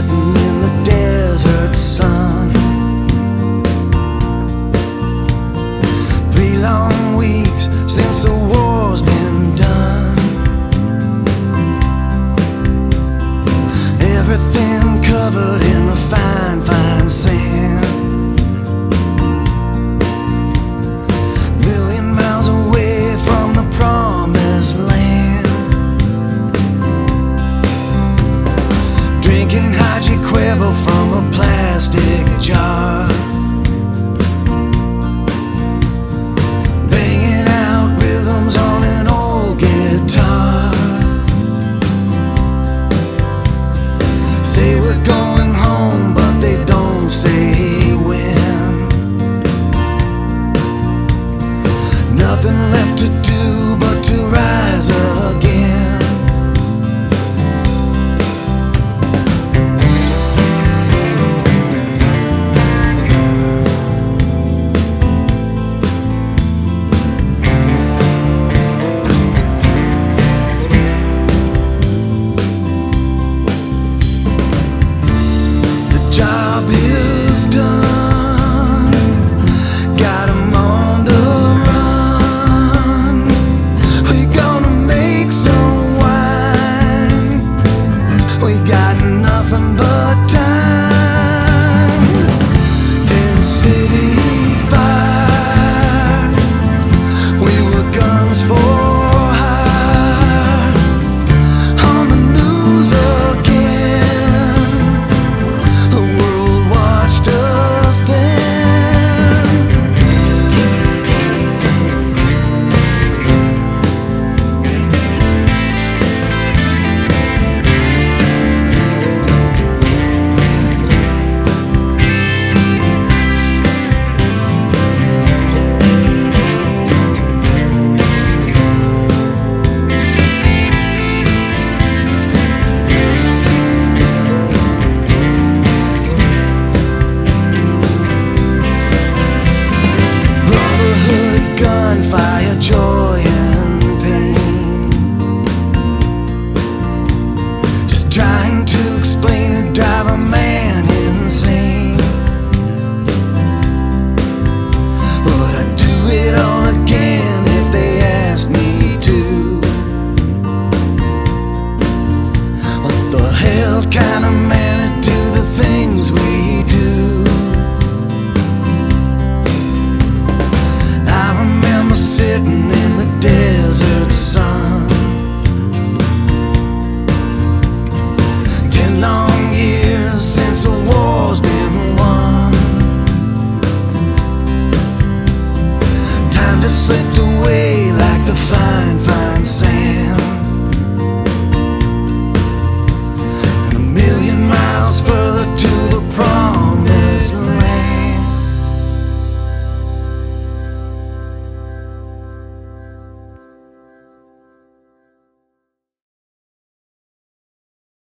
sitting in the desert sun. 3 long weeks since the war's been done. Everything covered in the fine, fine sand. Million miles away from the promised land. Drinking Hygiquevo from a plastic jar. Banging out rhythms on an old guitar. Say we're going home, but they don't say when. Nothing left to do but to rise again. The job is done. Got 'em on the run. We gonna make some wine. We got nothing but time. 10 city fire. We were guns for hire. On the news again. The world watched us then. Brotherhood, gunfire, joy and pain. Just trying to explain and drive a man insane. But I'd do it all again if they asked me to. What the hell kind of man would do the things we do? I remember sitting in the desert